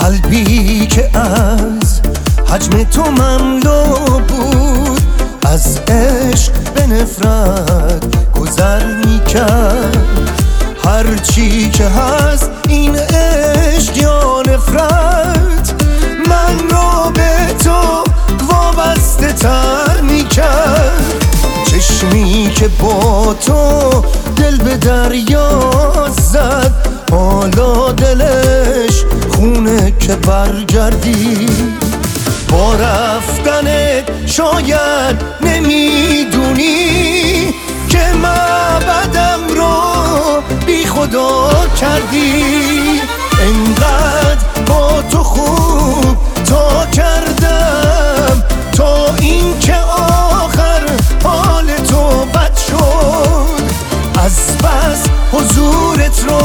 قلبی که از حجم تو مملو بود، از عشق به نفرت گذر میکرد. هرچی که هست این عشق یا نفرت، من رو به تو وابسته تر میکرد. چشمی که با تو دل به دریا زد، حالا دلش خونه که برگردی. با رفتنت شاید نمیدونی که معبدم رو بی خدا کردی. انقدر با تو خوب تا کردم تا این که آخر حال تو بد شد. از بس حضورت رو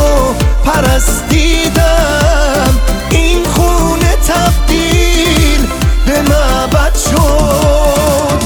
پرستیدم، این خونه تبدیل به معبد شد.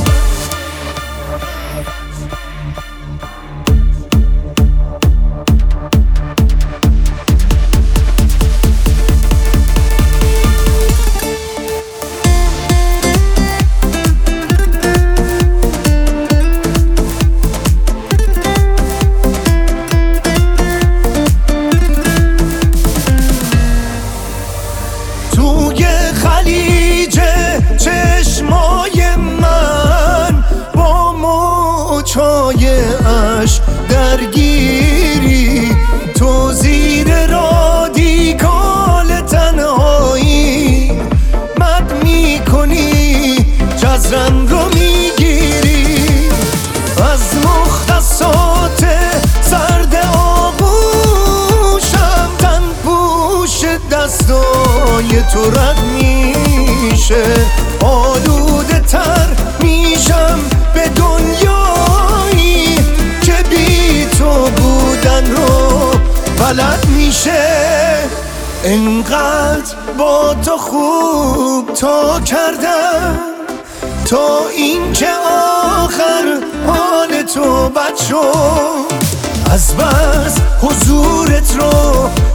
توی خلیج چشمای من با موجای عشق درگیری، تو زیر رادیکال تنهایی مد میکنی، جزرم رو میگیری. از مختصات سرد آغوشم تن پوش دستای تو رد میشه. آلوده تر میشم به دنیایی که بی تو بودن رو بلد میشه. انقدر با تو خوب تا کردم تا این که آخر حال تو بد شد. از بس حضورت رو